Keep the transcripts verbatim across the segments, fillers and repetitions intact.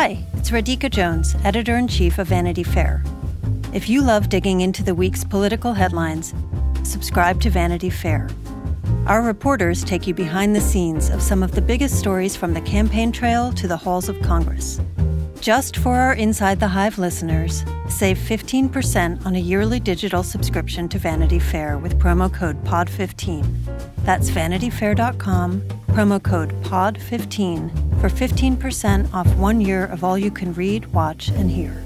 Hi, it's Radhika Jones, Editor-in-Chief of Vanity Fair. If you love digging into the week's political headlines, subscribe to Vanity Fair. Our reporters take you behind the scenes of some of the biggest stories from the campaign trail to the halls of Congress. Just for our Inside the Hive listeners, save fifteen percent on a yearly digital subscription to Vanity Fair with promo code P O D fifteen. That's vanity fair dot com, promo code P O D fifteen for fifteen percent off one year of all you can read, watch, and hear.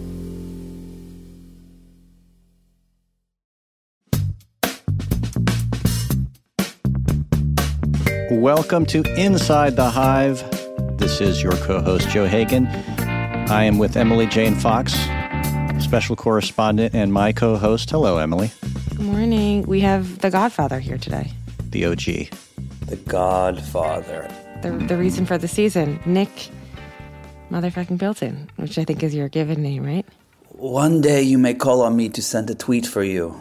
Welcome to Inside the Hive. This is your co-host, Joe Hagan. I am with Emily Jane Fox, special correspondent, and my co-host. Hello, Emily. Good morning. We have the Godfather here today. The O G. The Godfather. The the reason for the season, Nick motherfucking Bilton, which I think is your given name, right? One day you may call on me to send a tweet for you.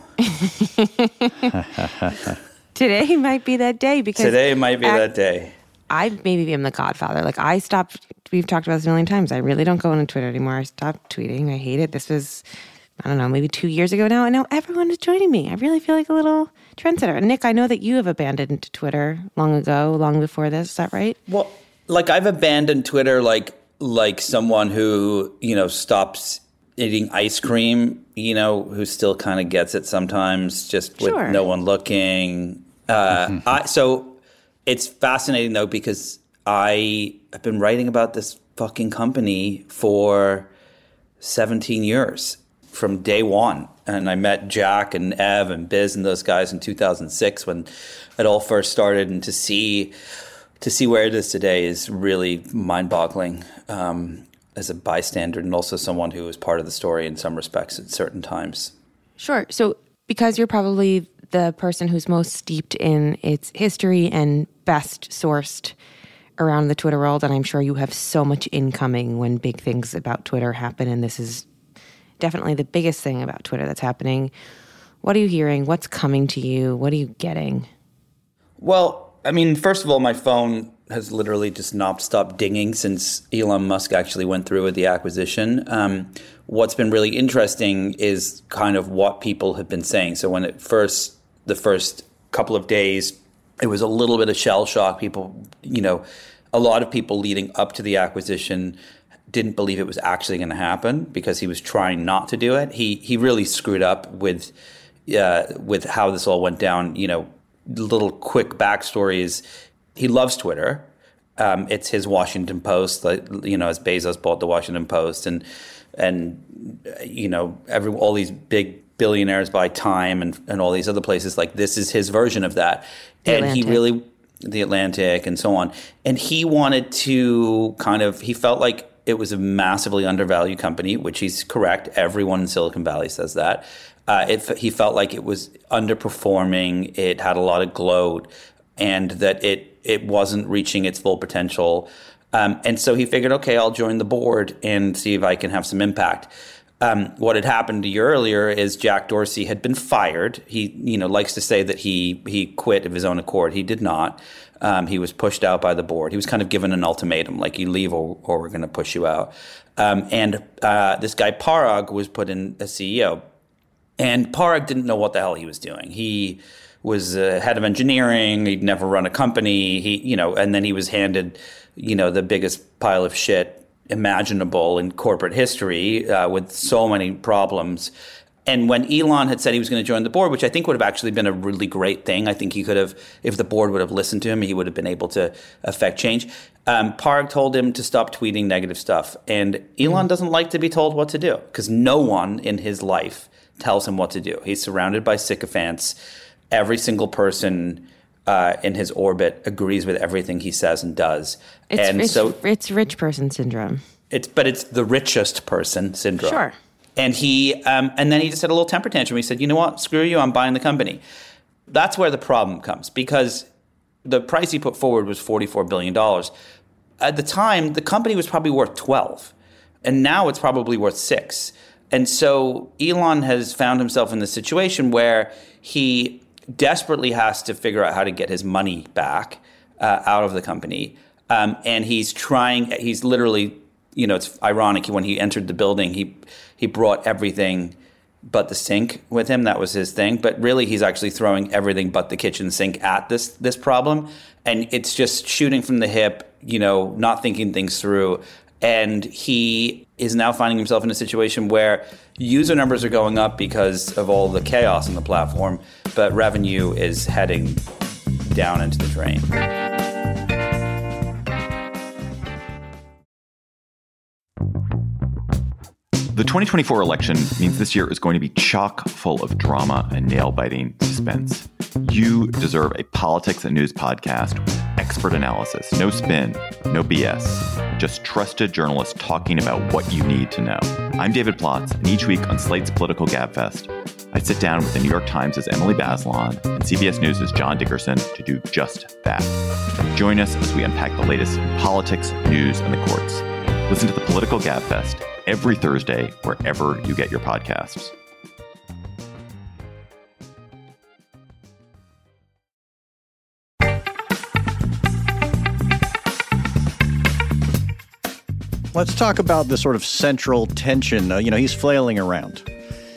Today might be that day because... Today might be I, that day. I maybe am the Godfather. Like, I stopped... We've talked about this a million times. I really don't go on Twitter anymore. I stopped tweeting. I hate it. This was, I don't know, maybe two years ago now, and now everyone is joining me. I really feel like a little trendsetter. And Nick, I know that you have abandoned Twitter long ago, long before this. Is that right? Well, like, I've abandoned Twitter like like someone who, you know, stops eating ice cream, you know, who still kind of gets it sometimes, just with sure. no one looking. Uh, I, so it's fascinating, though, because I have been writing about this fucking company for seventeen years, from day one. And I met Jack and Ev and Biz and those guys in two thousand six when it all first started. And to see to see where it is today is really mind-boggling um, as a bystander and also someone who was part of the story in some respects at certain times. Sure. So because you're probably the person who's most steeped in its history and best sourced around the Twitter world, and I'm sure you have so much incoming when big things about Twitter happen, and this is definitely the biggest thing about Twitter that's happening. What are you hearing? What's coming to you? What are you getting? Well, I mean, first of all, my phone has literally just not stopped dinging since Elon Musk actually went through with the acquisition. Um, what's been really interesting is kind of what people have been saying. So when it first, the first couple of days, it was a little bit of shell shock. People, you know, a lot of people leading up to the acquisition didn't believe it was actually going to happen because he was trying not to do it. He he really screwed up with uh, with how this all went down. You know, little quick backstory is he loves Twitter. Um, it's his Washington Post, like, you know, as Bezos bought the Washington Post, and and you know, every all these big billionaires buy Time and and all these other places. Like, this is his version of that. The and Atlantic. he really, the Atlantic and so on. And he wanted to kind of, he felt like it was a massively undervalued company, which he's correct. Everyone in Silicon Valley says that. Uh, it, he felt like it was underperforming. It had a lot of gloat, and that it it wasn't reaching its full potential. Um, and so he figured, okay, I'll join the board and see if I can have some impact. Um, what had happened a year earlier is Jack Dorsey had been fired. He, you know, likes to say that he he quit of his own accord. He did not. Um, he was pushed out by the board. He was kind of given an ultimatum, like, you leave or, or we're going to push you out. Um, and uh, this guy Parag was put in as C E O. And Parag didn't know what the hell he was doing. He was uh, head of engineering. He'd never run a company. He, you know, and then he was handed, you know, the biggest pile of shit imaginable in corporate history, uh, with so many problems. And when Elon had said he was going to join the board, which I think would have actually been a really great thing, I think he could have, if the board would have listened to him, he would have been able to affect change. Um, Parag told him to stop tweeting negative stuff. And Elon mm. doesn't like to be told what to do, because no one in his life tells him what to do. He's surrounded by sycophants. Every single person uh, in his orbit agrees with everything he says and does. It's and rich, so it's rich person syndrome. It's but it's the richest person syndrome. Sure. And he um, and then he just had a little temper tantrum. He said, "You know what? Screw you. I'm buying the company." That's where the problem comes, because the price he put forward was forty-four billion dollars. At the time, the company was probably worth twelve, and now it's probably worth six. And so Elon has found himself in the situation where he desperately has to figure out how to get his money back uh, out of the company. Um, and he's trying, he's literally you know, it's ironic. When he entered the building, he he brought everything but the sink with him. That was his thing. But really, he's actually throwing everything but the kitchen sink at this this problem. And it's just shooting from the hip, you know, not thinking things through. And he is now finding himself in a situation where user numbers are going up because of all the chaos on the platform, but revenue is heading down into the drain. The twenty twenty-four election means this year is going to be chock full of drama and nail-biting suspense. You deserve a politics and news podcast with expert analysis, no spin, no B S, just trusted journalists talking about what you need to know. I'm David Plotz, and each week on Slate's Political Gabfest, I sit down with the New York Times' Emily Bazelon and C B S News' John Dickerson to do just that. Join us as we unpack the latest in politics, news, and the courts. Listen to the Political Gabfest every Thursday, wherever you get your podcasts. Let's talk about the sort of central tension. Uh, you know, he's flailing around,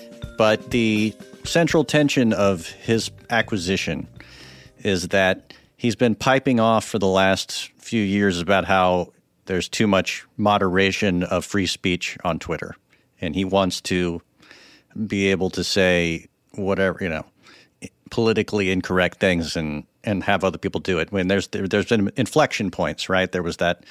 but the central tension of his acquisition is that he's been piping off for the last few years about how there's too much moderation of free speech on Twitter, and he wants to be able to say whatever, you know, politically incorrect things and, and have other people do it. I mean, there's there, there's been inflection points, right? There was that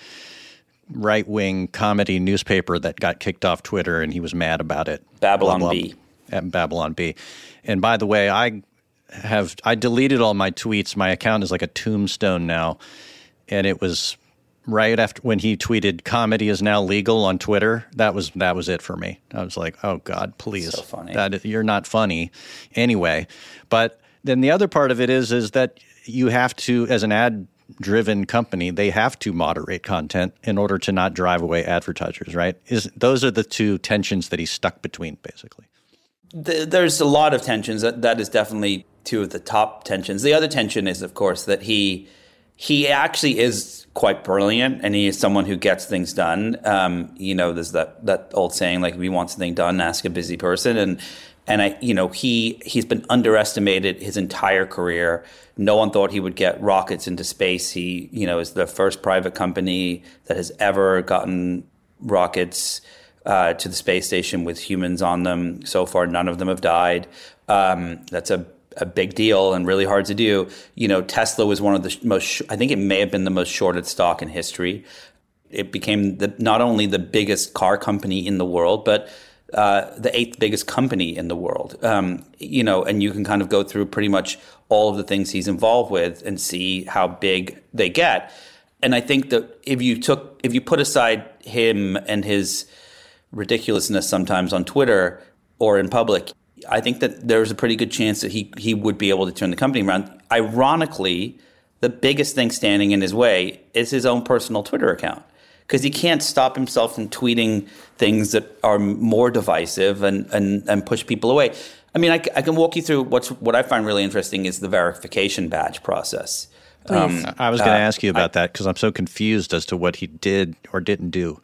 right-wing comedy newspaper that got kicked off Twitter, and he was mad about it. Babylon blah, blah, B. At Babylon B. And by the way, I have I deleted all my tweets. My account is like a tombstone now, and it was right after when he tweeted "comedy is now legal" on Twitter. That was that was it for me. I was like, "Oh God, please, so funny. That you're not funny anyway." But then the other part of it is is that you have to, as an ad-driven company, they have to moderate content in order to not drive away advertisers. Right? Is those are the two tensions that he's stuck between, basically. The, there's a lot of tensions. That that is definitely two of the top tensions. The other tension is, of course, that he he actually is quite brilliant, and he is someone who gets things done. Um, you know, there's that, that old saying, like, if you want something done, ask a busy person. And and I, you know, he he's been underestimated his entire career. No one thought he would get rockets into space. He, you know, is the first private company that has ever gotten rockets uh, to the space station with humans on them. So far, none of them have died. Um, that's a a big deal and really hard to do. You know, Tesla was one of the most, sh- I think it may have been the most shorted stock in history. It became the, not only the biggest car company in the world, but uh, the eighth biggest company in the world. Um, you know, and you can kind of go through pretty much all of the things he's involved with and see how big they get. And I think that if you took, if you put aside him and his ridiculousness sometimes on Twitter or in public, I think that there's a pretty good chance that he he would be able to turn the company around. Ironically, the biggest thing standing in his way is his own personal Twitter account, because he can't stop himself from tweeting things that are more divisive and and, and push people away. I mean, I, I can walk you through what's what I find really interesting is the verification badge process. Um, I was going to uh, ask you about I, that because I'm so confused as to what he did or didn't do.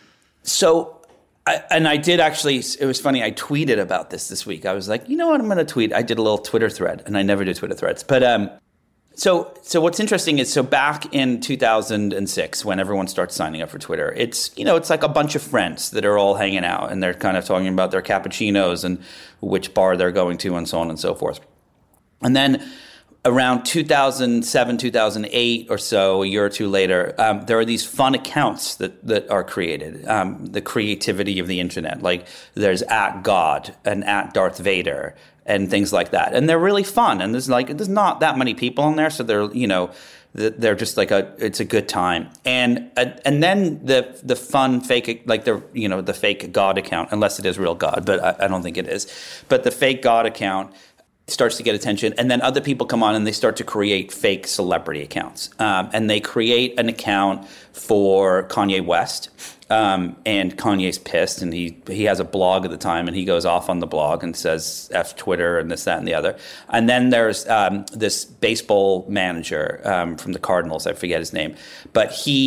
So. I, and I did actually, it was funny, I tweeted about this this week. I was like, you know what, I'm going to tweet. I did a little Twitter thread, and I never do Twitter threads. But um, so so what's interesting is, so back in two thousand six, when everyone starts signing up for Twitter, it's, you know, it's like a bunch of friends that are all hanging out, and they're kind of talking about their cappuccinos and which bar they're going to and so on and so forth. And then around two thousand seven, two thousand eight or so, a year or two later, um, there are these fun accounts that, that are created. Um, the creativity of the internet, like there's at God and at Darth Vader and things like that, and they're really fun. And there's like there's not that many people on there, so they're you know they're just like a it's a good time. And and then the the fun fake like the you know the fake God account, unless it is real God, but I, I don't think it is. But the fake God account starts to get attention, and then other people come on and they start to create fake celebrity accounts. Um, and they create an account for Kanye West, um, and Kanye's pissed, and he he has a blog at the time, and he goes off on the blog and says F Twitter and this, that, and the other. And then there's um, this baseball manager um, from the Cardinals, I forget his name, but he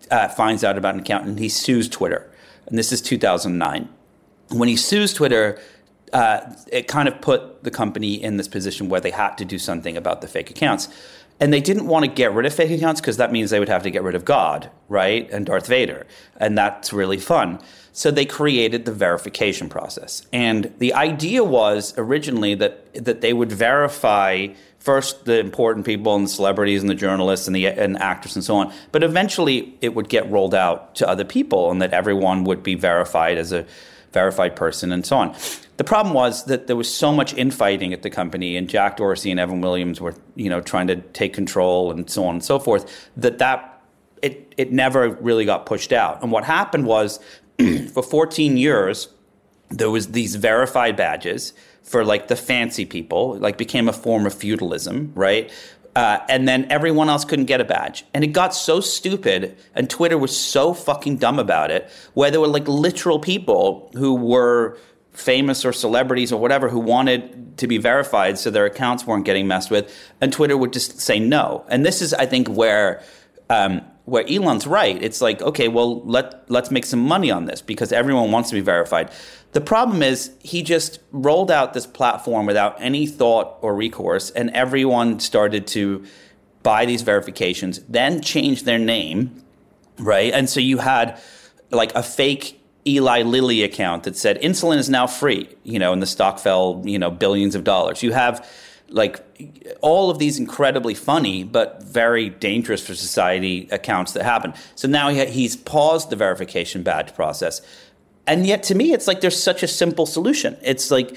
uh, finds out about an account and he sues Twitter. And this is two thousand nine. When he sues Twitter, uh, it kind of put the company in this position where they had to do something about the fake accounts. And they didn't want to get rid of fake accounts because that means they would have to get rid of God, right? And Darth Vader. And that's really fun. So they created the verification process. And the idea was originally that that they would verify first the important people and the celebrities and the journalists and the and actors and so on. But eventually it would get rolled out to other people and that everyone would be verified as a verified person and so on. The problem was that there was so much infighting at the company, and Jack Dorsey and Evan Williams were, you know, trying to take control and so on and so forth, that that it it never really got pushed out. And what happened was, for fourteen years, there was these verified badges for like the fancy people, like became a form of feudalism, right? Uh, and then everyone else couldn't get a badge. And it got so stupid, and Twitter was so fucking dumb about it, where there were like literal people who were famous or celebrities or whatever who wanted to be verified so their accounts weren't getting messed with, and Twitter would just say no. And this is, I think, where um, where Elon's right. It's like, okay, well, let, let's make some money on this because everyone wants to be verified. The problem is he just rolled out this platform without any thought or recourse, and everyone started to buy these verifications, then change their name, right? And so you had like a fake Eli Lilly account that said insulin is now free, you know, and the stock fell, you know, billions of dollars. You have like all of these incredibly funny but very dangerous for society accounts that happen. So now he, he's paused the verification badge process. And yet to me, it's like there's such a simple solution. It's like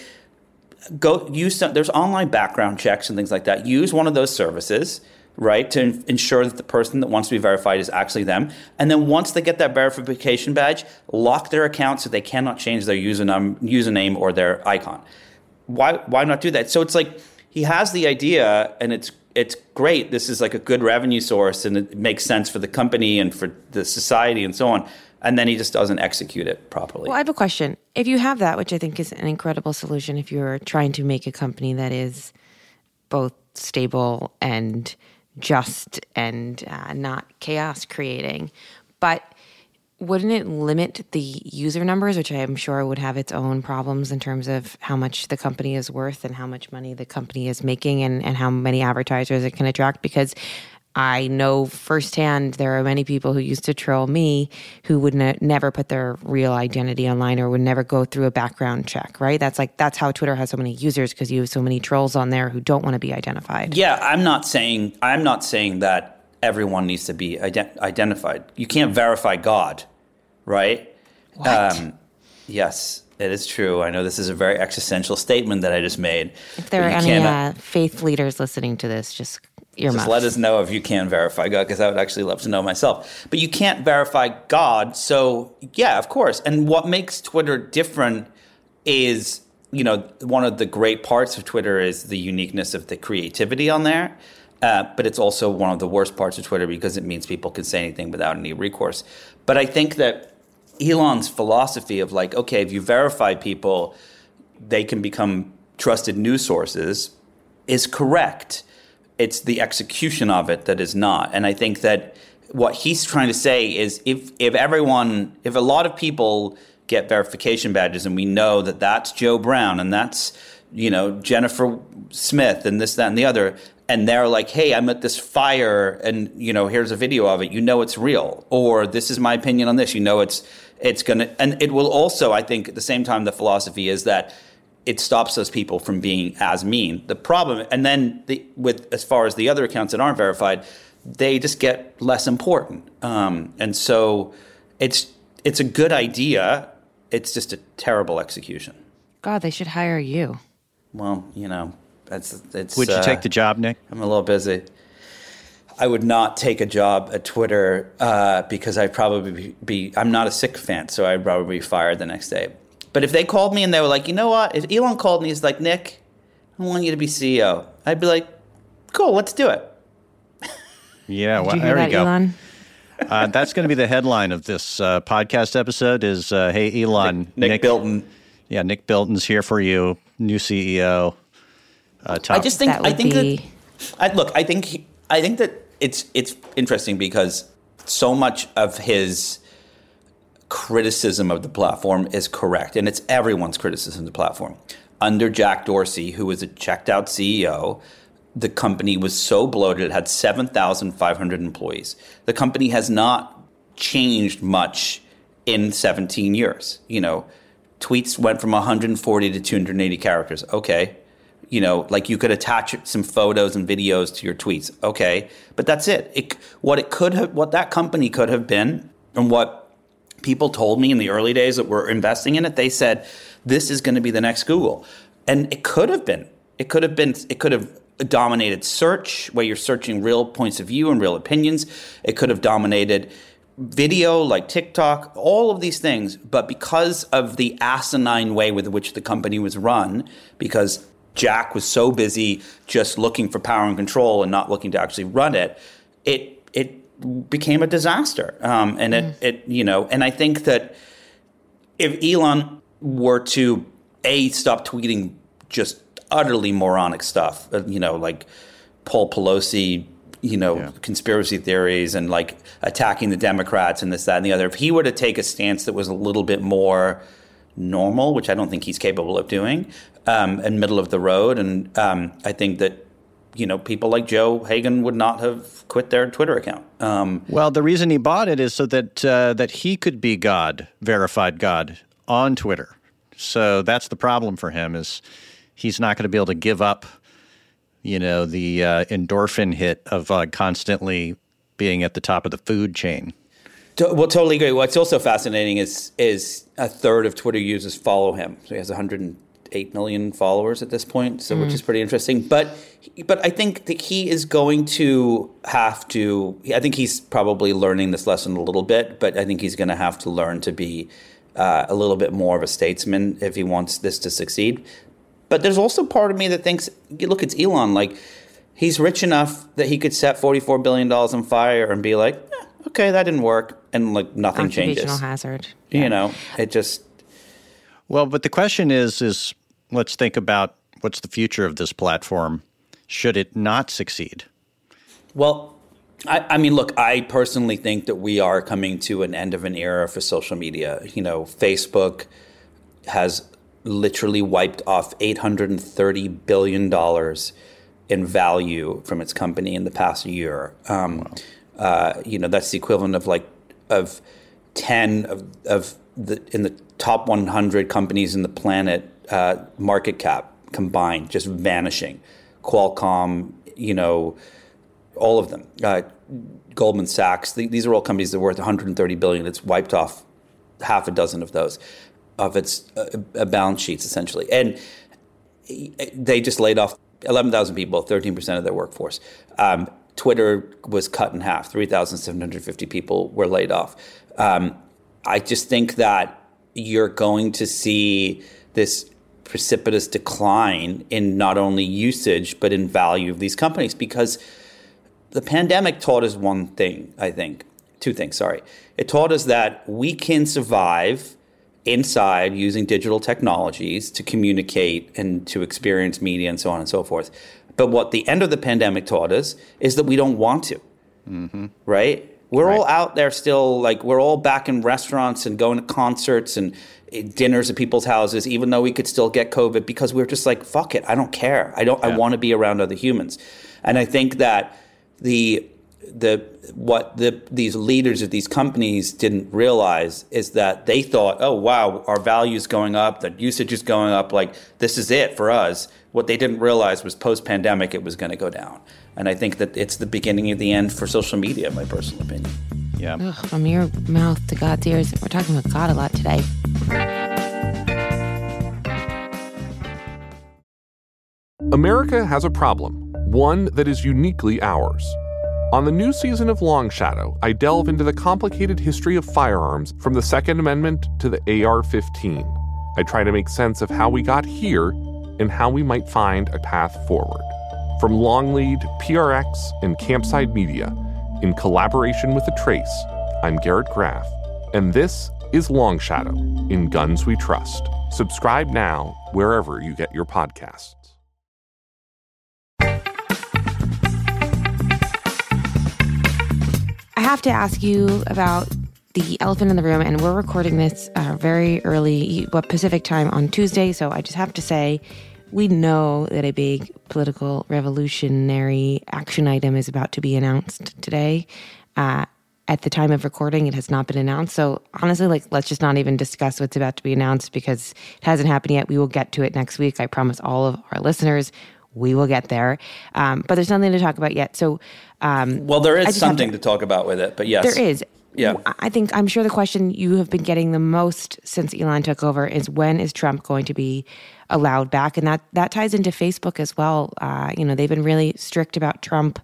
go use some, there's online background checks and things like that. Use one of those services, right, to ensure that the person that wants to be verified is actually them. And then once they get that verification badge, lock their account so they cannot change their username, username or their icon. Why why not do that? So it's like he has the idea, and it's it's great. This is like a good revenue source, and it makes sense for the company and for the society and so on. And then he just doesn't execute it properly. Well, I have a question. If you have that, which I think is an incredible solution, if you're trying to make a company that is both stable and just and uh, not chaos creating, but wouldn't it limit the user numbers, which I am sure would have its own problems in terms of how much the company is worth and how much money the company is making and, and how many advertisers it can attract? Because I know firsthand there are many people who used to troll me who would ne- never put their real identity online or would never go through a background check, right? That's like that's how Twitter has so many users, because you have so many trolls on there who don't want to be identified. Yeah, I'm not saying I'm not saying that everyone needs to be ident- identified. You can't verify God, right? What? Um, yes, it is true. I know this is a very existential statement that I just made. If there are any uh, faith leaders listening to this, just earmuffs. Just let us know if you can verify God, because I would actually love to know myself. But you can't verify God, so yeah, of course. And what makes Twitter different is, you know, one of the great parts of Twitter is the uniqueness of the creativity on there. Uh, but it's also one of the worst parts of Twitter because it means people can say anything without any recourse. But I think that Elon's philosophy of like, okay, if you verify people, they can become trusted news sources is correct. It's the execution of it that is not. And I think that what he's trying to say is if if everyone, if a lot of people get verification badges and we know that that's Joe Brown and that's, you know, Jennifer Smith and this, that, and the other, and they're like, hey, I'm at this fire and, you know, here's a video of it. You know it's real. Or this is my opinion on this. You know it's it's going to – and it will also, I think, at the same time, the philosophy is that it stops those people from being as mean. The problem – and then the, with as far as the other accounts that aren't verified, they just get less important. Um, and so it's it's a good idea. It's just a terrible execution. God, they should hire you. Well, you know – That's, it's, Would you uh, take the job, Nick? I'm a little busy. I would not take a job at Twitter uh, because I'd probably be, be, I'm not a sycophant, so I'd probably be fired the next day. But if they called me and they were like, you know what? If Elon called me, he's like, Nick, I want you to be C E O. I'd be like, cool, let's do it. Yeah, well, Did you hear there that, you go. Elon? Uh, that's going to be the headline of this uh, podcast episode is, uh, hey, Elon. Nick, Nick, Nick Bilton. Yeah, Nick Bilton's here for you, new C E O. Uh, I just think that would I think be... that I, look. I think I think that it's it's interesting because so much of his criticism of the platform is correct, and it's everyone's criticism of the platform. Under Jack Dorsey, who was a checked-out C E O, the company was so bloated, it had seven thousand five hundred employees. The company has not changed much in seventeen years. You know, tweets went from one hundred forty to two hundred eighty characters. Okay. You know, like you could attach some photos and videos to your tweets. Okay. But that's it. it what it could have, what that company could have been, and what people told me in the early days that were investing in it, they said, this is going to be the next Google. And it could have been. It could have been, it could have dominated search, where you're searching real points of view and real opinions. It could have dominated video like TikTok, all of these things. But because of the asinine way with which the company was run, because Jack was so busy just looking for power and control and not looking to actually run it, it it became a disaster. Um, and mm. it, it, you know, and I think that if Elon were to, A, stop tweeting just utterly moronic stuff, you know, like Paul Pelosi, you know, yeah. conspiracy theories and like attacking the Democrats and this, that, and the other. If he were to take a stance that was a little bit more normal, which I don't think he's capable of doing, um, and middle of the road, and um, I think that, you know, people like Joe Hagan would not have quit their Twitter account. Um, well, the reason he bought it is so that uh, that he could be God, verified God, on Twitter. So that's the problem for him, is he's not going to be able to give up, you know, the uh, endorphin hit of uh, constantly being at the top of the food chain. To, well, totally agree. What's also fascinating is is a third of Twitter users follow him. So he has one hundred eight million followers at this point, so mm. which is pretty interesting. But but I think that he is going to have to. I think he's probably learning this lesson a little bit, but I think he's going to have to learn to be uh, a little bit more of a statesman if he wants this to succeed. But there's also part of me that thinks, look, it's Elon. Like, he's rich enough that he could set forty-four billion dollars on fire and be like, eh, okay, that didn't work. And, like, nothing changes. Occupational hazard. You Yeah. know, it just... Well, but the question is, is let's think about what's the future of this platform should it not succeed? Well, I, I mean, look, I personally think that we are coming to an end of an era for social media. You know, Facebook has literally wiped off eight hundred thirty billion dollars in value from its company in the past year. Um, wow. uh, you know, that's the equivalent of like of ten of of the in the top one hundred companies in the planet uh, market cap combined, just vanishing. Qualcomm, you know, all of them. Uh, Goldman Sachs. Th- these are all companies that are worth one hundred thirty billion dollars. It's wiped off half a dozen of those. Of its uh, balance sheets, essentially. And they just laid off eleven thousand people, thirteen percent of their workforce. Um, Twitter was cut in half. three thousand seven hundred fifty people were laid off. Um, I just think that you're going to see this precipitous decline in not only usage, but in value of these companies, because the pandemic taught us one thing, I think. Two things, sorry. It taught us that we can survive inside using digital technologies to communicate and to experience media and so on and so forth. But what the end of the pandemic taught us is that we don't want to, mm-hmm. right? We're right. all out there still, like we're all back in restaurants and going to concerts and dinners at people's houses, even though we could still get COVID, because we're just like, fuck it, I don't care. I don't. Yeah. I want to be around other humans. And I think that the the what the these leaders of these companies didn't realize is that they thought, oh, wow, our value is going up, the usage is going up, like this is it for us. What they didn't realize was post-pandemic it was going to go down. And I think that it's the beginning of the end for social media, in my personal opinion. Yeah. Ugh, from your mouth to God's ears. We're talking about God a lot today. America has a problem, one that is uniquely ours. On the new season of Long Shadow, I delve into the complicated history of firearms from the Second Amendment to the A R fifteen. I try to make sense of how we got here and how we might find a path forward. From Longlead, P R X, and Campside Media, in collaboration with The Trace, I'm Garrett Graff, and this is Long Shadow, in Guns We Trust. Subscribe now wherever you get your podcasts. I have to ask you about the elephant in the room, and we're recording this uh, very early, what, Pacific time on Tuesday, so I just have to say, we know that a big political revolutionary action item is about to be announced today. Uh, at the time of recording, it has not been announced. So honestly, like, let's just not even discuss what's about to be announced because it hasn't happened yet. We will get to it next week. I promise all of our listeners we will get there. Um, but there's nothing to talk about yet. So, um, well, there is something to, to talk about with it, but yes. There is. Yeah. I think, I'm sure the question you have been getting the most since Elon took over is when is Trump going to be allowed back? And that, that ties into Facebook as well. Uh, you know, they've been really strict about Trump.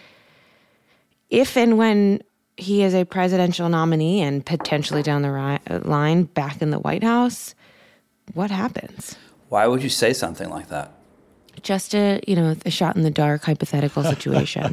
If and when he is a presidential nominee and potentially down the ri- line back in the White House, what happens? Why would you say something like that? Just a, you know, a shot in the dark hypothetical situation.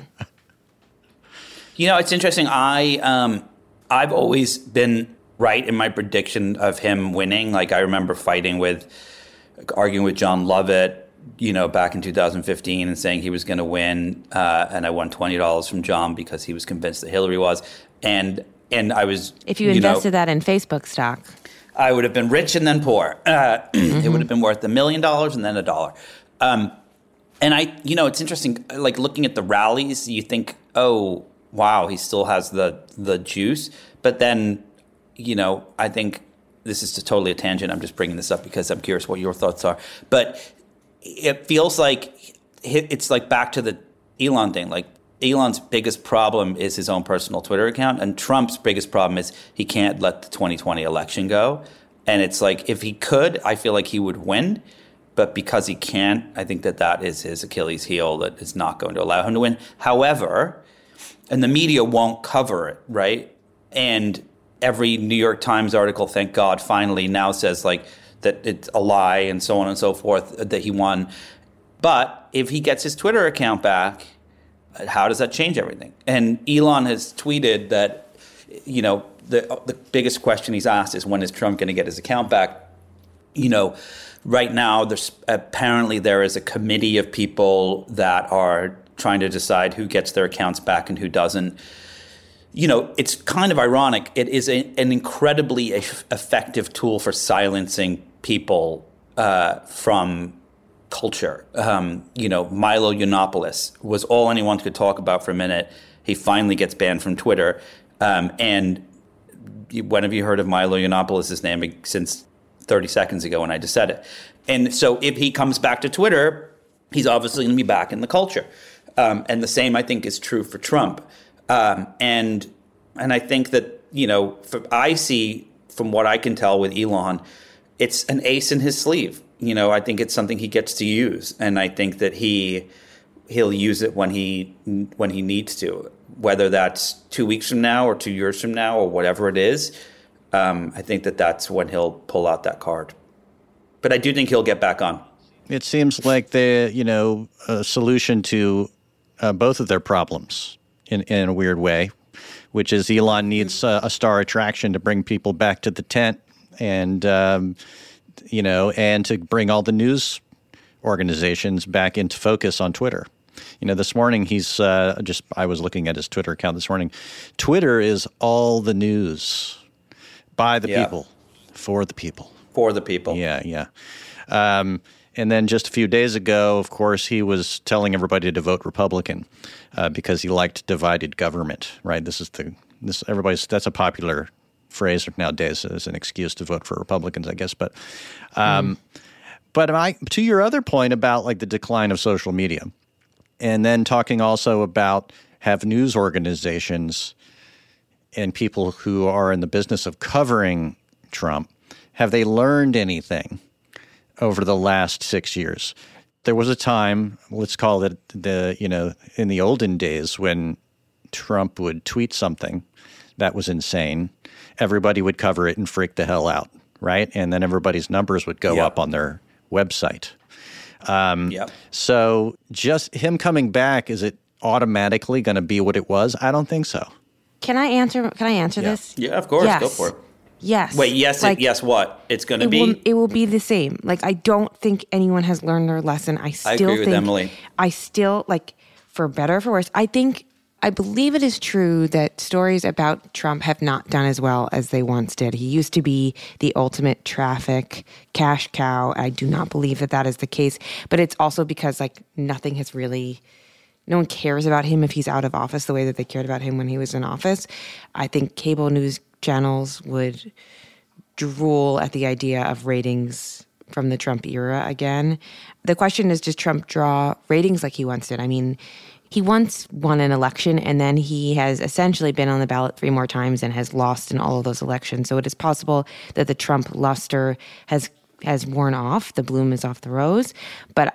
You know, it's interesting. I, um, I've always been right in my prediction of him winning. Like, I remember fighting with, arguing with John Lovett, you know, back in two thousand fifteen and saying he was going to win. Uh, and I won twenty dollars from John because he was convinced that Hillary was. And, and I was, if you, you invested know, that in Facebook stock, I would have been rich and then poor. Uh, mm-hmm. It would have been worth a million dollars and then a dollar. Um, and I, you know, it's interesting, like looking at the rallies, you think, oh, wow, he still has the, the juice. But then, you know, I think this is just totally a tangent. I'm just bringing this up because I'm curious what your thoughts are. But it feels like it's like back to the Elon thing. Like, Elon's biggest problem is his own personal Twitter account, and Trump's biggest problem is he can't let the twenty twenty election go. And it's like, if he could, I feel like he would win. But because he can't, I think that that is his Achilles heel that is not going to allow him to win. However, and the media won't cover it, right? And every New York Times article, thank God, finally now says like that it's a lie and so on and so forth, that he won. But if he gets his Twitter account back, how does that change everything? And Elon has tweeted that, you know, the the biggest question he's asked is, when is Trump going to get his account back? You know, right now, there's apparently there is a committee of people that are trying to decide who gets their accounts back and who doesn't. You know, it's kind of ironic. It is a, an incredibly effective tool for silencing people uh, from culture. Um, you know, Milo Yiannopoulos was all anyone could talk about for a minute. He finally gets banned from Twitter. Um, and when have you heard of Milo Yiannopoulos' name since thirty seconds ago when I just said it? And so if he comes back to Twitter, he's obviously going to be back in the culture. Um, and the same, I think, is true for Trump. Um, and and I think that, you know, for, I see from what I can tell with Elon, it's an ace in his sleeve. You know, I think it's something he gets to use, and I think that he he'll use it when he when he needs to, whether that's two weeks from now or two years from now or whatever it is. Um, I think that that's when he'll pull out that card. But I do think he'll get back on. It seems like the you know a solution to uh, both of their problems in in a weird way, which is Elon needs uh, a star attraction to bring people back to the tent, and um, you know, and to bring all the news organizations back into focus on Twitter. You know, this morning he's uh, just, I was looking at his Twitter account this morning. Twitter is all the news by the yeah. people, for the people. For the people. Yeah, yeah. Um, and then just a few days ago, of course, he was telling everybody to vote Republican uh, because he liked divided government, right? This is the, this, everybody's, that's a popular phrase nowadays as an excuse to vote for Republicans, I guess. But, um, mm. but I, to your other point about like the decline of social media, and then talking also about have news organizations and people who are in the business of covering Trump, have they learned anything over the last six years? There was a time, let's call it the, you know, in the olden days when Trump would tweet something that was insane. Everybody would cover it and freak the hell out, right? And then everybody's numbers would go yep. up on their website. Um, yep. So just him coming back, is it automatically going to be what it was? I don't think so. Can I answer? Can I answer yeah. this? Yeah, of course. Yes. Go for it. Yes. Wait, yes, like, it, yes what? It's going to be? Will, it will be the same. Like, I don't think anyone has learned their lesson. I still I agree think, with Emily. I still, like, for better or for worse, I think I believe it is true that stories about Trump have not done as well as they once did. He used to be the ultimate traffic cash cow. I do not believe that that is the case. But it's also because, like, nothing has really... No one cares about him if he's out of office the way that they cared about him when he was in office. I think cable news channels would drool at the idea of ratings from the Trump era again. The question is, does Trump draw ratings like he once did? I mean, he once won an election, and then he has essentially been on the ballot three more times and has lost in all of those elections. So it is possible that the Trump luster has has worn off. The bloom is off the rose. But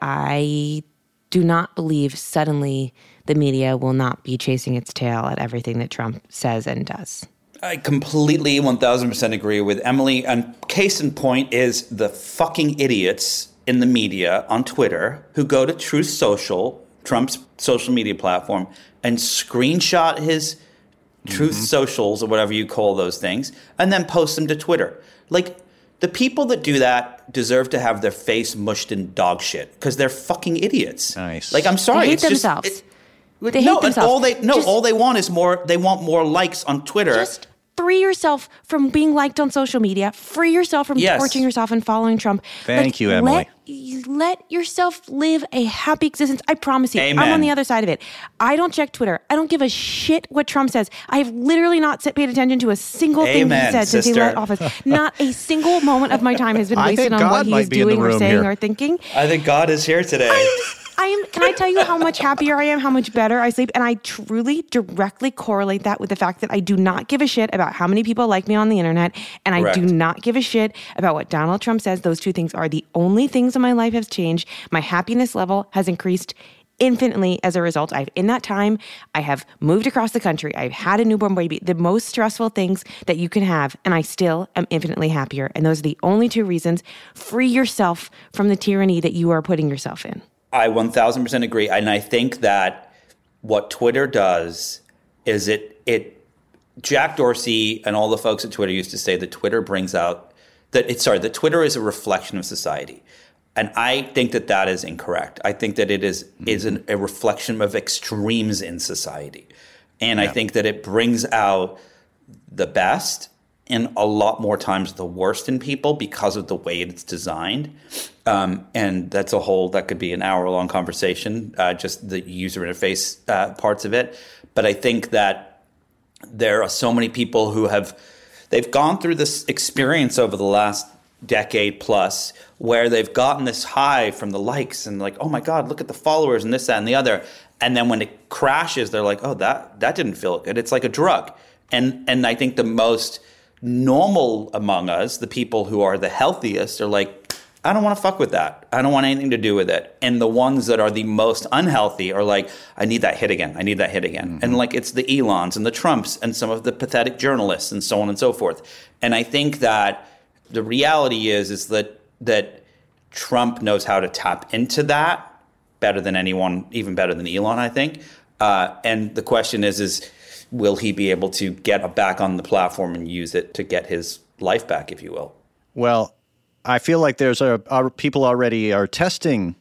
I do not believe suddenly the media will not be chasing its tail at everything that Trump says and does. I completely one thousand percent agree with Emily. And case in point is the fucking idiots in the media on Twitter who go to Truth Social, Trump's social media platform, and screenshot his Truth mm-hmm. Socials or whatever you call those things, and then post them to Twitter. Like, the people that do that deserve to have their face mushed in dog shit because they're fucking idiots. Nice. Like, I'm sorry. They hate it's themselves. Just, it, they no, hate themselves. All they, no, just, all they want is more, they want more likes on Twitter. Just free yourself from being liked on social media. Free yourself from yes. torching yourself and following Trump. Thank like, you, Emily. Let, let yourself live a happy existence. I promise you. Amen. I'm on the other side of it. I don't check Twitter. I don't give a shit what Trump says. I have literally not paid attention to a single Amen, thing he said sister. since he left office. Not a single moment of my time has been I wasted think on God what he might is be in the doing or room saying here. or thinking. I think God is here today. I am. Can I tell you how much happier I am, how much better I sleep? And I truly directly correlate that with the fact that I do not give a shit about how many people like me on the internet, and I Correct. do not give a shit about what Donald Trump says. Those two things are the only things in my life have changed. My happiness level has increased infinitely as a result. I've in that time, I have moved across the country. I've had a newborn baby, the most stressful things that you can have, and I still am infinitely happier. And those are the only two reasons. Free yourself from the tyranny that you are putting yourself in. I one thousand percent agree. And I think that what Twitter does is it, it, Jack Dorsey and all the folks at Twitter used to say that Twitter brings out, that it's, sorry, that Twitter is a reflection of society. And I think that that is incorrect. I think that it is, mm-hmm. is an, a reflection of extremes in society. And yeah. I think that it brings out the best and a lot more times the worst in people because of the way it's designed. Um, and that's a whole, that could be an hour long conversation, uh, just the user interface uh, parts of it. But I think that there are so many people who have, they've gone through this experience over the last decade plus where they've gotten this high from the likes and like, oh my God, look at the followers and this, that, and the other. And then when it crashes, they're like, oh, that, that didn't feel good. It's like a drug. And, and I think the most normal among us, the people who are the healthiest, are like, I don't want to fuck with that. I don't want anything to do with it. And the ones that are the most unhealthy are like, I need that hit again. I need that hit again. Mm-hmm. And like, it's the Elons and the Trumps and some of the pathetic journalists and so on and so forth. And I think that the reality is, is that, that Trump knows how to tap into that better than anyone, even better than Elon, I think. Uh, and the question is, is will he be able to get back on the platform and use it to get his life back, if you will? Well, I feel like there's a, a people already are testing,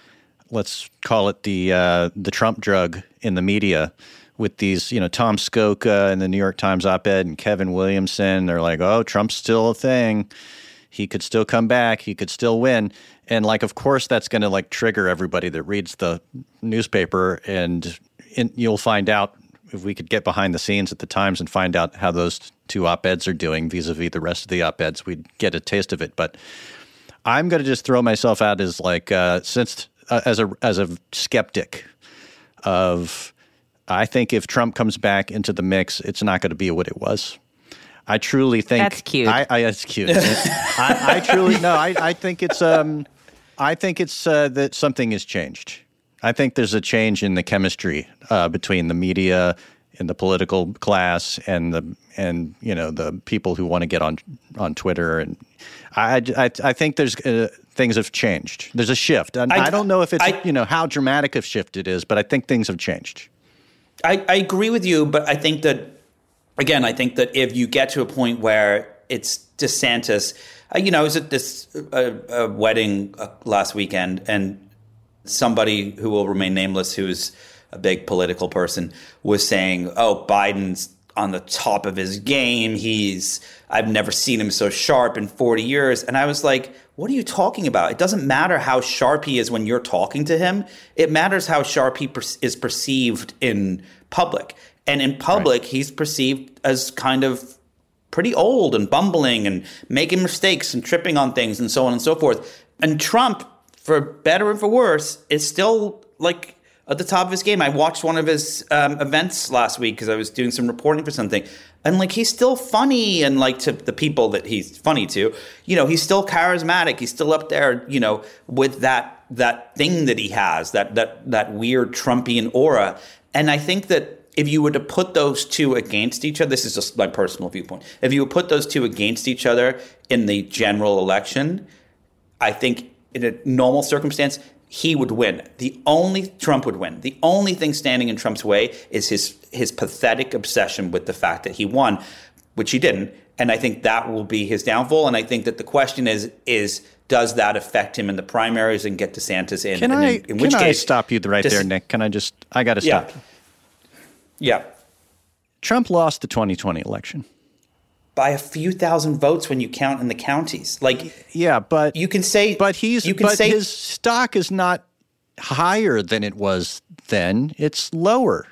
let's call it the uh, the Trump drug in the media with these, you know, Tom Skoka and the New York Times op-ed and Kevin Williamson. They're like, oh, Trump's still a thing. He could still come back. He could still win. And like, of course, that's going to like trigger everybody that reads the newspaper. And in, you'll find out, if we could get behind the scenes at the Times and find out how those two op-eds are doing vis-a-vis the rest of the op-eds, we'd get a taste of it. But I'm going to just throw myself out as like, uh, since uh, as a as a skeptic of, I think if Trump comes back into the mix, it's not going to be what it was. I truly think that's cute. I, I that's cute. I, I truly no. I, I think it's um, I think it's uh, that something has changed. I think there's a change in the chemistry uh, between the media and the political class and the and you know the people who want to get on on Twitter, and I I, I think there's uh, things have changed. There's a shift. And I, I don't know if it's I, you know how dramatic a shift it is, but I think things have changed. I, I agree with you, but I think that again, I think that if you get to a point where it's DeSantis, uh, you know, I was at this uh, a wedding uh, last weekend and somebody who will remain nameless, who's a big political person, was saying, oh, Biden's on the top of his game. He's, I've never seen him so sharp in forty years. And I was like, what are you talking about? It doesn't matter how sharp he is when you're talking to him. It matters how sharp he per- is perceived in public. And in public, right. he's perceived as kind of pretty old and bumbling and making mistakes and tripping on things and so on and so forth. And Trump, for better and for worse, is still like at the top of his game. I watched one of his um, events last week because I was doing some reporting for something. And like, he's still funny. And like, to the people that he's funny to, you know, he's still charismatic. He's still up there, you know, with that, that thing that he has, that, that, that weird Trumpian aura. And I think that if you were to put those two against each other, this is just my personal viewpoint. If you would put those two against each other in the general election, I think in a normal circumstance, he would win. The only Trump would win. The only thing standing in Trump's way is his his pathetic obsession with the fact that he won, which he didn't. And I think that will be his downfall. And I think that the question is, is does that affect him in the primaries and get DeSantis in? Can and I, in, in which can case, I stop you right just, there, Nick? Can I just, I got to stop yeah. you. Yeah. Trump lost the twenty twenty election. By a few thousand votes when you count in the counties. Like, yeah, but you can say, but he's, you can but say, his stock is not higher than it was then. It's lower.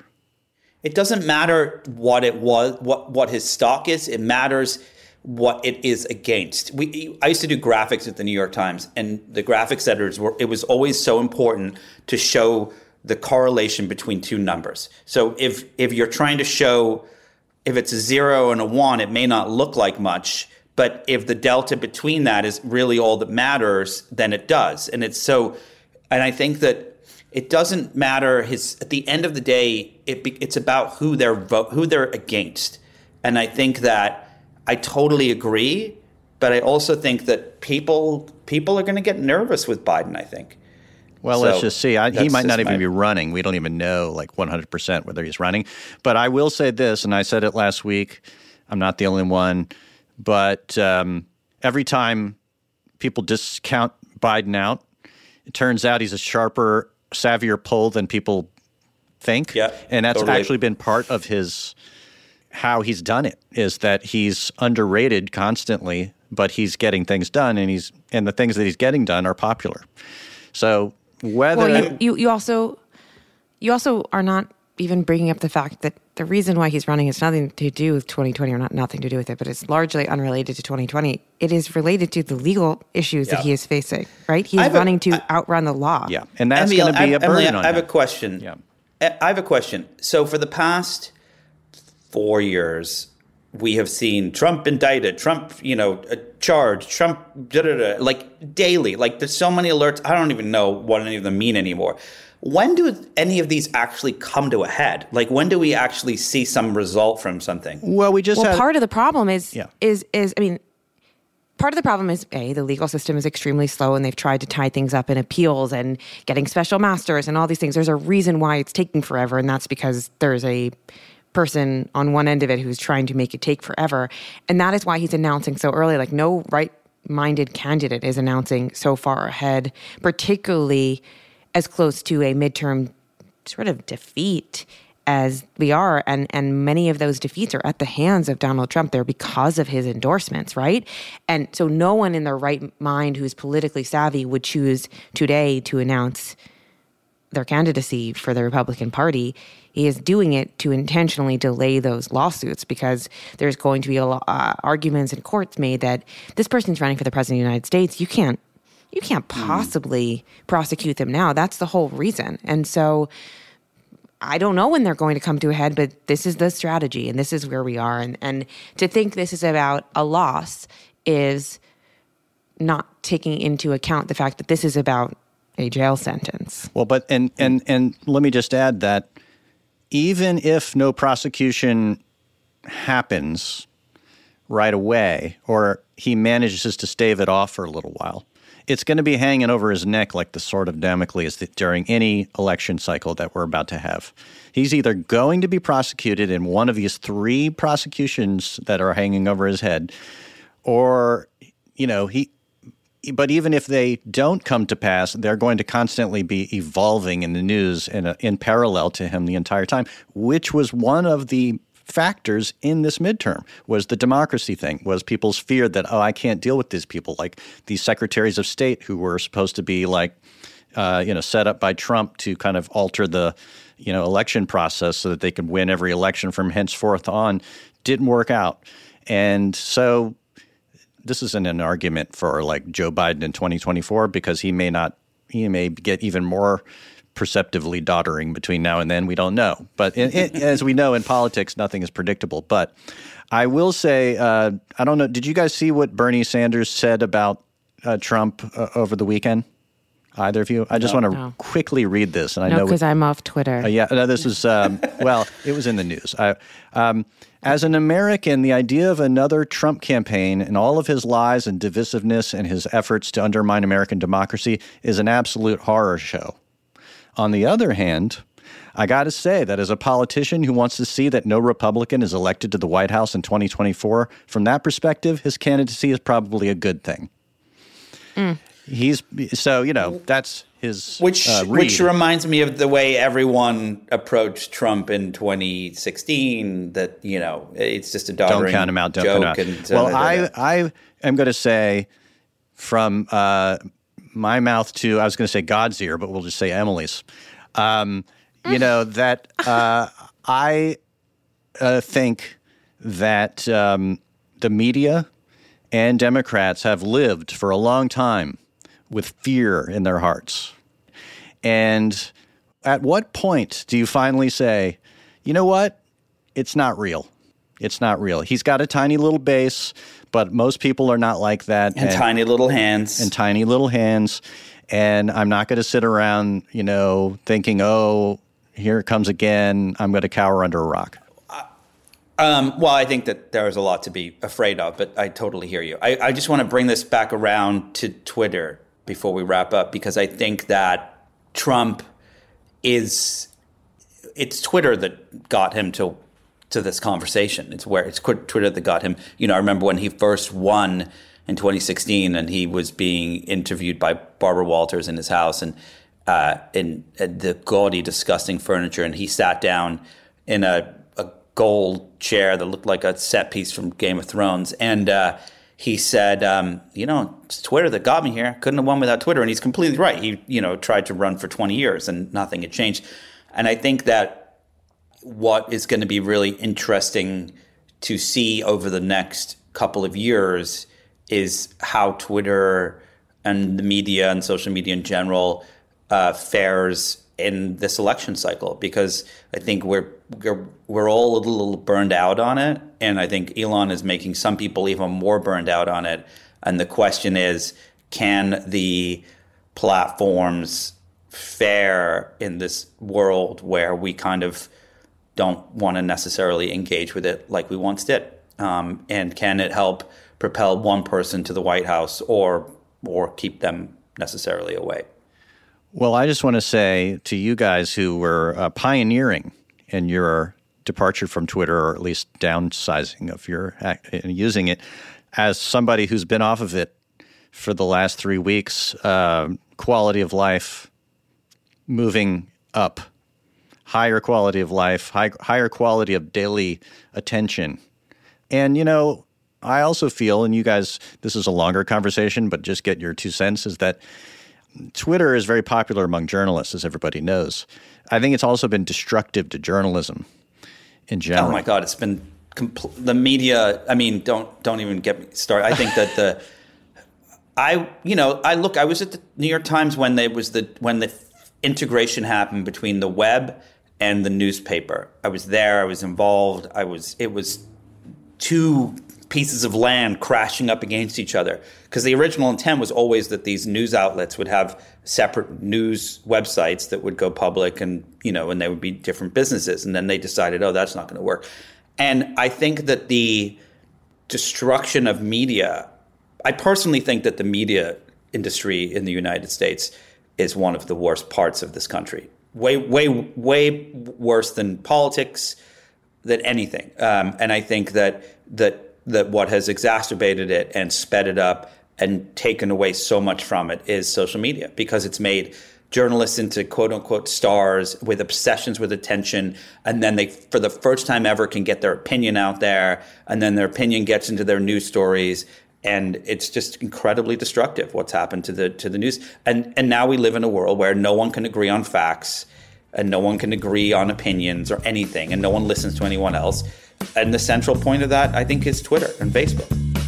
It doesn't matter what it was, what, what his stock is. It matters what it is against. We, I used to do graphics at the New York Times, and the graphics editors were, it was always so important to show the correlation between two numbers. So if, if you're trying to show, if it's a zero and a one, it may not look like much, but if the delta between that is really all that matters, then it does. And it's so, and I think that it doesn't matter his, at the end of the day, it, it's about who they're vote, who they're against. And I think that I totally agree, but I also think that people, people are going to get nervous with Biden, I think. Well, so let's just see. I, he might not even my, be running. We don't even know like one hundred percent whether he's running. But I will say this, and I said it last week. I'm not the only one. But um, every time people discount Biden out, it turns out he's a sharper, savvier pull than people think. Yeah, and that's totally. actually been part of his how he's done it, is that he's underrated constantly, but he's getting things done, and he's and the things that he's getting done are popular. So whether well, you, you, you also you also are not even bringing up the fact that the reason why he's running has nothing to do with twenty twenty, or not nothing to do with it, but it's largely unrelated to twenty twenty. It is related to the legal issues yeah. that he is facing, right? He is running a, to I, outrun the law. Yeah, and that's going to be I, a burden Emily, on I have him. a question. Yeah. I have a question. So for the past four years, we have seen Trump indicted, Trump, you know, charged, Trump, da, da, da, like daily. Like there's so many alerts. I don't even know what any of them mean anymore. When do any of these actually come to a head? Like when do we actually see some result from something? Well, we just well, had, part of the problem is, yeah. is, is, I mean, part of the problem is, A, the legal system is extremely slow, and they've tried to tie things up in appeals and getting special masters and all these things. There's a reason why it's taking forever, and that's because there's a person on one end of it who's trying to make it take forever. And that is why he's announcing so early. Like no right-minded candidate is announcing so far ahead, particularly as close to a midterm sort of defeat as we are. And, and many of those defeats are at the hands of Donald Trump. They're because of his endorsements, right? And so no one in their right mind who's politically savvy would choose today to announce their candidacy for the Republican Party. He is doing it to intentionally delay those lawsuits because there's going to be a lot, uh, arguments in courts made that this person's running for the president of the United States. You can't, you can't possibly mm. prosecute them now. That's the whole reason. And so I don't know when they're going to come to a head, but this is the strategy and this is where we are. And, and to think this is about a loss is not taking into account the fact that this is about a jail sentence. Well, but and and and let me just add that even if no prosecution happens right away, or he manages to stave it off for a little while, it's going to be hanging over his neck like the sword of Damocles during any election cycle that we're about to have. He's either going to be prosecuted in one of these three prosecutions that are hanging over his head, or, you know, he but even if they don't come to pass, they're going to constantly be evolving in the news in, a, in parallel to him the entire time, which was one of the factors in this midterm, was the democracy thing, was people's fear that, oh, I can't deal with these people, like these secretaries of state who were supposed to be like, uh, you know, set up by Trump to kind of alter the, you know, election process so that they could win every election from henceforth on, didn't work out. And so this isn't an argument for like Joe Biden in twenty twenty-four, because he may not, he may get even more perceptively doddering between now and then. We don't know. But in, in, as we know in politics, nothing is predictable. But I will say, uh, I don't know, did you guys see what Bernie Sanders said about uh, Trump uh, over the weekend? Either of you? I just no, want to no. quickly read this. And I no, know because I'm off Twitter. Uh, yeah, no, this was, um, well, it was in the news. I, um, as an American, the idea of another Trump campaign and all of his lies and divisiveness and his efforts to undermine American democracy is an absolute horror show. On the other hand, I got to say that as a politician who wants to see that no Republican is elected to the White House in twenty twenty-four, from that perspective, his candidacy is probably a good thing. Mm. He's so, you know, that's his which uh, which reminds me of the way everyone approached Trump in twenty sixteen. That, you know, it's just a doddering don't count him out, don't joke. Count him out. And, well, uh, I I am going to say from uh, my mouth to I was going to say God's ear, but we'll just say Emily's. Um, you know that uh, I uh, think that um, the media and Democrats have lived for a long time with fear in their hearts. And at what point do you finally say, you know what? It's not real. It's not real. He's got a tiny little base, but most people are not like that. And, and tiny little hands. And tiny little hands. And I'm not going to sit around, you know, thinking, oh, here it comes again. I'm going to cower under a rock. Um, well, I think that there is a lot to be afraid of, but I totally hear you. I, I just want to bring this back around to Twitter before we wrap up, because I think that Trump is – it's Twitter that got him to to this conversation. It's where it's Twitter that got him. You know, I remember when he first won in twenty sixteen and he was being interviewed by Barbara Walters in his house and uh, in uh, the gaudy, disgusting furniture, and he sat down in a – gold chair that looked like a set piece from Game of Thrones. And uh, he said, um, you know, it's Twitter that got me here. Couldn't have won without Twitter. And he's completely right. He, you know, tried to run for twenty years and nothing had changed. And I think that what is going to be really interesting to see over the next couple of years is how Twitter and the media and social media in general uh, fares in this election cycle, because I think we're, we're we're all a little burned out on it, and I think Elon is making some people even more burned out on it. And the question is, can the platforms fare in this world where we kind of don't want to necessarily engage with it like we once did? Um, and can it help propel one person to the White House or or keep them necessarily away? Well, I just want to say to you guys who were uh, pioneering in your departure from Twitter, or at least downsizing of your act, using it, as somebody who's been off of it for the last three weeks, uh, quality of life moving up, higher quality of life, high, higher quality of daily attention. And, you know, I also feel, and you guys, this is a longer conversation, but just get your two cents, is that Twitter is very popular among journalists, as everybody knows. I think it's also been destructive to journalism in general. Oh my God, it's been compl- the media. I mean, don't don't even get me started. I think that the I you know I look. I was at the New York Times when there was the when the integration happened between the web and the newspaper. I was there. I was involved. I was. It was two pieces of land crashing up against each other, because the original intent was always that these news outlets would have separate news websites that would go public, and, you know, and they would be different businesses. And then they decided, oh, that's not going to work. And I think that the destruction of media, I personally think that the media industry in the United States is one of the worst parts of this country. Way, way, way worse than politics, than anything. Um, and I think that that that what has exacerbated it and sped it up and taken away so much from it is social media, because it's made journalists into quote unquote stars with obsessions with attention. And then they, for the first time ever, can get their opinion out there. And then their opinion gets into their news stories. And it's just incredibly destructive what's happened to the to the news. And and now we live in a world where no one can agree on facts and no one can agree on opinions or anything. And no one listens to anyone else. And the central point of that, I think, is Twitter and Facebook.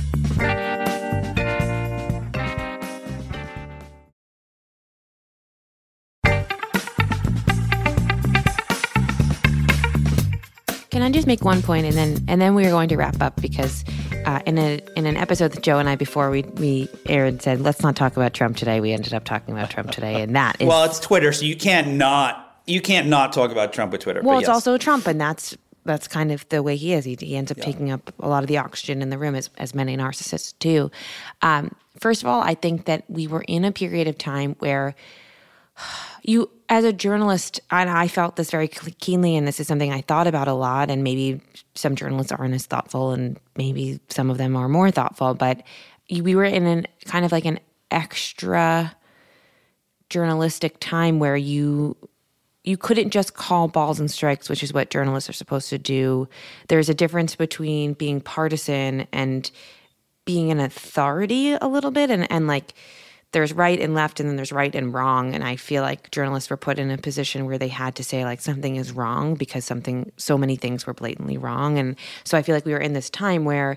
Can I just make one point, and then and then we are going to wrap up, because uh, in a in an episode that Joe and I, before we we aired, said let's not talk about Trump today. We ended up talking about Trump today, and that is well, it's Twitter, so you can't not you can't not talk about Trump with Twitter. Well, but it's yes. also Trump, and that's that's kind of the way he is. He he ends up yeah. taking up a lot of the oxygen in the room, as as many narcissists do. Um, first of all, I think that we were in a period of time where you, as a journalist, and I felt this very keenly, and this is something I thought about a lot, and maybe some journalists aren't as thoughtful, and maybe some of them are more thoughtful, but we were in an kind of like an extra journalistic time where you you couldn't just call balls and strikes, which is what journalists are supposed to do. There's a difference between being partisan and being an authority a little bit, and, and like there's right and left, and then there's right and wrong. And I feel like journalists were put in a position where they had to say like something is wrong because something, so many things were blatantly wrong. And so I feel like we were in this time where,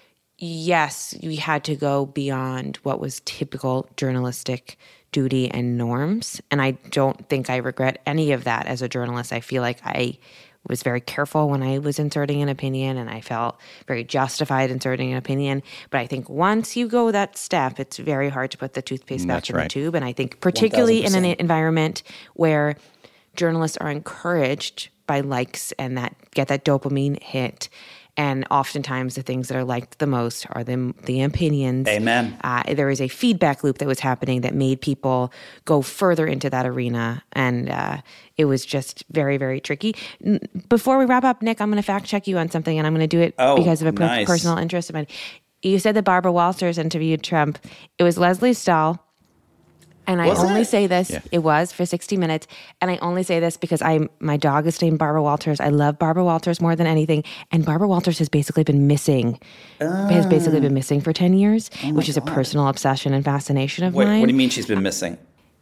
yes, we had to go beyond what was typical journalistic duty and norms. And I don't think I regret any of that as a journalist. I feel like I was very careful when I was inserting an opinion, and I felt very justified inserting an opinion. But I think once you go that step, it's very hard to put the toothpaste back That's in right. the tube. And I think particularly in an environment where journalists are encouraged by likes and that get that dopamine hit, and oftentimes the things that are liked the most are the, the opinions. Amen. Uh, there is a feedback loop that was happening that made people go further into that arena. And uh, it was just very, very tricky. N- Before we wrap up, Nick, I'm going to fact check you on something, and I'm going to do it oh, because of a per- nice. personal interest of mine. You said that Barbara Walters interviewed Trump. It was Leslie Stahl. And I Was only it? say this, Yeah. it was for sixty minutes, and I only say this because I my dog is named Barbara Walters. I love Barbara Walters more than anything, and Barbara Walters has basically been missing, Oh. has basically been missing for ten years, Oh which is a personal obsession and fascination of Wait, mine. what do you mean she's been missing?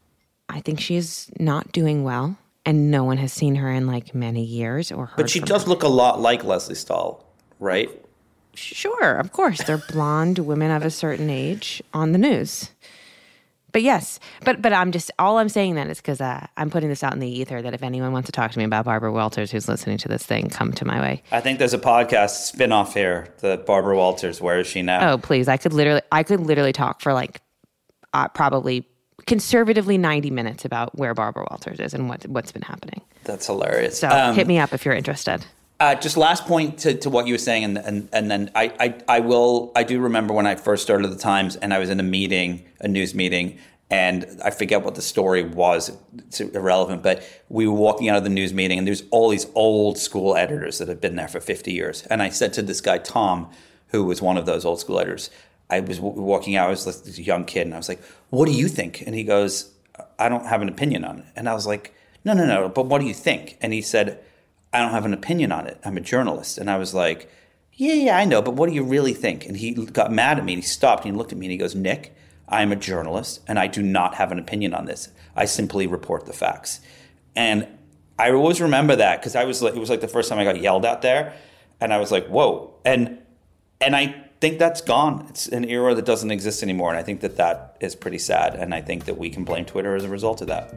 I think she is not doing well, and no one has seen her in like many years or heard But she from does her. look a lot like Leslie Stahl, right? Sure, of course. They're blonde women of a certain age on the news. But yes, but but I'm just, all I'm saying then is because uh, I'm putting this out in the ether that if anyone wants to talk to me about Barbara Walters who's listening to this thing, come to my way. I think there's a podcast spin-off here, the Barbara Walters. Where is she now? Oh, please. I could literally, I could literally talk for like uh, probably conservatively ninety minutes about where Barbara Walters is and what, what's been happening. That's hilarious. So Um, hit me up if you're interested. Uh, just last point to, to what you were saying, and and, and then I, I, I will I do remember when I first started at the Times, and I was in a meeting, a news meeting, and I forget what the story was. It's irrelevant, but we were walking out of the news meeting, and there's all these old school editors that have been there for fifty years. And I said to this guy Tom, who was one of those old school editors, I was w- walking out. I was like this young kid, and I was like, "What do you think?" And he goes, "I don't have an opinion on it." And I was like, "No, no, no. But what do you think?" And he said, I don't have an opinion on it. I'm a journalist. And I was like, yeah, yeah, I know. But what do you really think? And he got mad at me. And he stopped and he looked at me and he goes, Nick, I am a journalist and I do not have an opinion on this. I simply report the facts. And I always remember that because I was like, it was like the first time I got yelled at there. And I was like, whoa. And and I think that's gone. It's an era that doesn't exist anymore. And I think that that is pretty sad. And I think that we can blame Twitter as a result of that.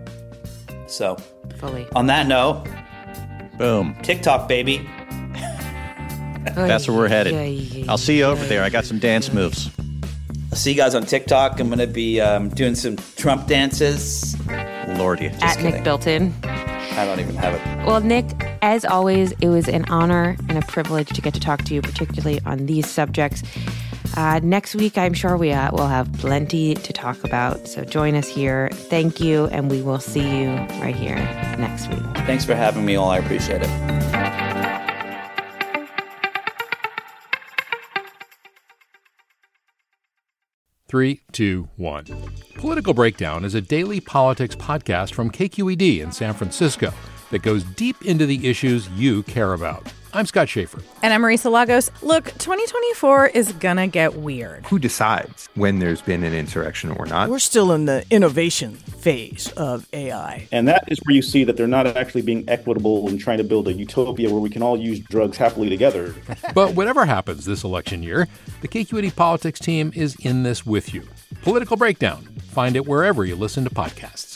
So Fully. on that note, Boom. TikTok, baby. That's where we're headed. I'll see you over there. I got some dance moves. I'll see you guys on TikTok. I'm going to be um, doing some Trump dances. Lordy. At kidding. Nick Bilton. I don't even have it. Well, Nick, as always, it was an honor and a privilege to get to talk to you, particularly on these subjects. Uh, next week, I'm sure we uh, will have plenty to talk about. So join us here. Thank you, and we will see you right here next week. Thanks for having me all. I appreciate it. Three, two, one. Political Breakdown is a daily politics podcast from K Q E D in San Francisco that goes deep into the issues you care about. I'm Scott Schaefer. And I'm Marisa Lagos. Look, twenty twenty-four is gonna get weird. Who decides when there's been an insurrection or not? We're still in the innovation phase of A I. And that is where you see that they're not actually being equitable and trying to build a utopia where we can all use drugs happily together. But whatever happens this election year, the K Q E D Politics team is in this with you. Political Breakdown. Find it wherever you listen to podcasts.